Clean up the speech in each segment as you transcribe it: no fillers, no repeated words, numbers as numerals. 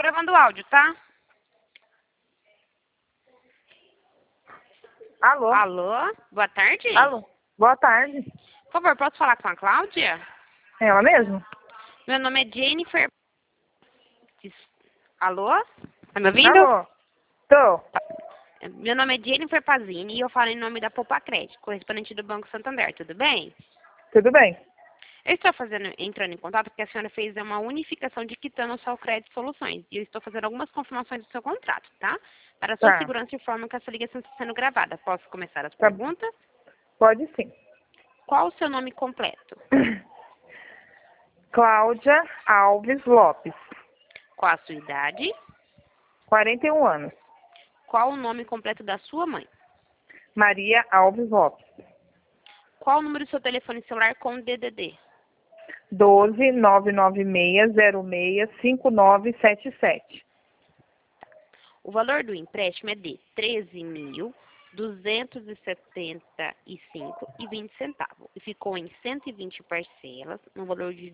gravando o áudio, tá? Alô? Alô? Boa tarde. Alô? Boa tarde. Por favor, posso falar com a Cláudia? É ela mesmo? Meu nome é Jennifer. Alô? Tá me ouvindo? Alô? Tô. Meu nome é Jennifer Pazini e eu falo em nome da Poupa Crédito, correspondente do Banco Santander, tudo bem? Tudo bem? Eu estou entrando em contato porque a senhora fez uma unificação de quitando ao Crédito Soluções e eu estou fazendo algumas confirmações do seu contrato, tá? Para a sua Tá. segurança, informo que essa ligação está sendo gravada. Posso começar as Tá. perguntas? Pode sim. Qual o seu nome completo? Cláudia Alves Lopes, Qual a sua idade? 41 anos. Qual o nome completo da sua mãe? Maria Alves Lopes, Qual o número do seu telefone celular com DDD? 12 996065977. O valor do empréstimo é de R$ 13.275,20 e ficou em 120 parcelas, no valor de R$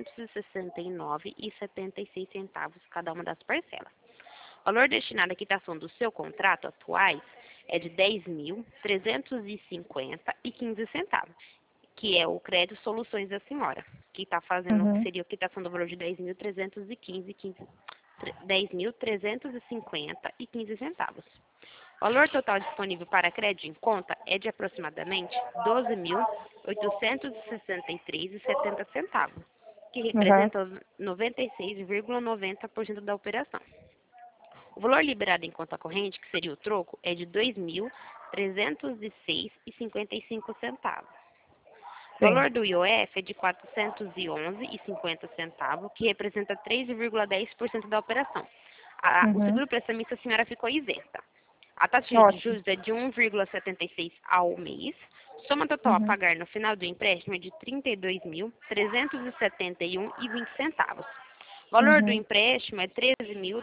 269,76 cada uma das parcelas. O valor destinado à quitação do seu contrato atuais é de R$ 10.350,15, que é o crédito Soluções da senhora, que está fazendo, que seria a quitação do valor de R$ 10.350,15. O valor total disponível para crédito em conta é de aproximadamente R$ 12.863,70, que representa 96,90% da operação. O valor liberado em conta corrente, que seria o troco, é de R$ 2.306,55. O valor do IOF é de R$ 411,50, que representa 3,10% da operação. O seguro prestamista a senhora ficou isenta. A taxa de juros é de 1,76 ao mês. Soma total a pagar no final do empréstimo é de R$ 32.371,20. O valor do empréstimo é R$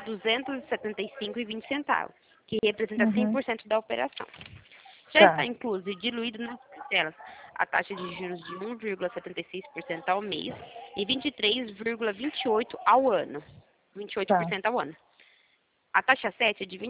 13.275,20, que representa 100% da operação. Já está incluso e diluído nas parcelas a taxa de juros de 1,76% ao mês e 23,28% ao ano. 28% ao ano. A taxa 7 é de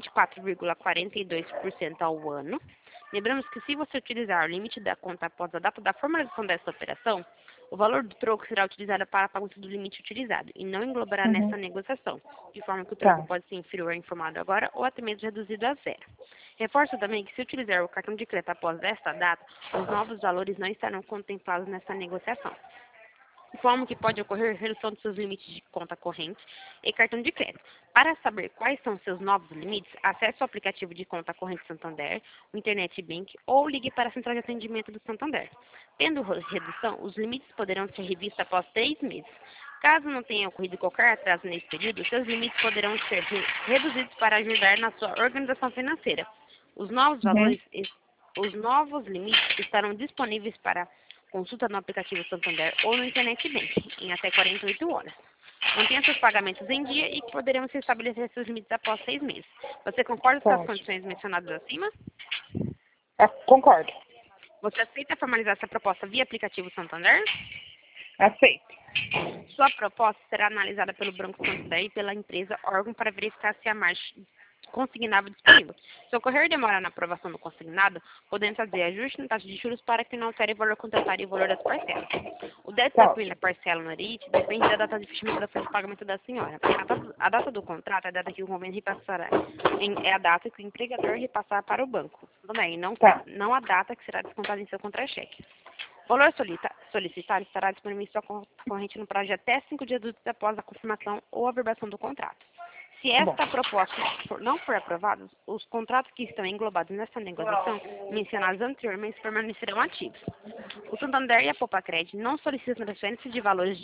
24,42% ao ano. Lembramos que se você utilizar o limite da conta após a data da formalização dessa operação, o valor do troco será utilizado para a pagamento do limite utilizado e não englobará nessa negociação, de forma que o troco pode ser inferior ao informado agora ou até mesmo reduzido a zero. Reforço também que se utilizar o cartão de crédito após esta data, os novos valores não estarão contemplados nessa negociação. Informo que pode ocorrer redução dos seus limites de conta corrente e cartão de crédito. Para saber quais são seus novos limites, acesse o aplicativo de conta corrente Santander, o Internet Bank ou ligue para a central de atendimento do Santander. Tendo redução, os limites poderão ser revistos após 3 meses. Caso não tenha ocorrido qualquer atraso nesse período, seus limites poderão ser reduzidos para ajudar na sua organização financeira. Os novos valores, os novos limites estarão disponíveis para consulta no aplicativo Santander ou no Internet Bank em até 48 horas. Mantenha seus pagamentos em dia e poderemos estabelecer seus limites após 6 meses. Você concorda com as condições mencionadas acima? Concordo. Você aceita formalizar essa proposta via aplicativo Santander? Aceito. Sua proposta será analisada pelo Banco Santander e pela empresa órgão para verificar se a margem consignado disponível. Se ocorrer demora na aprovação do consignado, podemos fazer ajuste na taxa de juros para que não altere o valor contratado e o valor das parcelas. O débito da primeira parcela no NIT depende da data de fechamento da folha de pagamento da senhora. A data do contrato é a data que o governo repassará, é a data que o empregador repassará para o banco. Também, não a data que será descontada em seu contra-cheque. O valor solicitado estará disponível em sua conta corrente no prazo de até 5 dias úteis após a confirmação ou averbação do contrato. Se esta proposta não for aprovada, os contratos que estão englobados nessa negociação, mencionados anteriormente, permanecerão ativos. O Santander e a Poupa Crédito não solicitam transferência de valores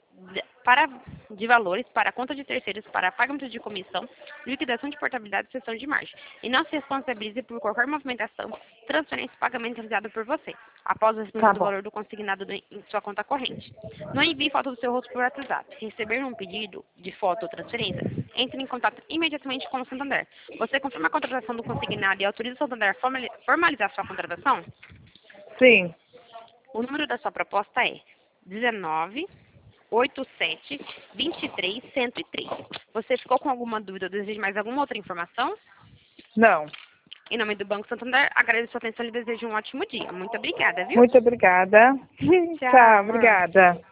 para a conta de terceiros para pagamento de comissão, liquidação de portabilidade e cessão de margem, e não se responsabilize por qualquer movimentação, transferência e pagamento realizado por você, após o recebimento do valor do consignado em sua conta corrente. Não envie foto do seu rosto por WhatsApp. Se receber um pedido de foto ou transferência, entre em contato imediatamente com o Santander. Você confirma a contratação do consignado e autoriza o Santander a formalizar sua contratação? Sim. O número da sua proposta é 8723 Você ficou com alguma dúvida ou deseja mais alguma outra informação? Não. Em nome do Banco Santander, agradeço a sua atenção e desejo um ótimo dia. Muito obrigada, viu? Muito obrigada. Tchau, Tchau, amor. obrigada.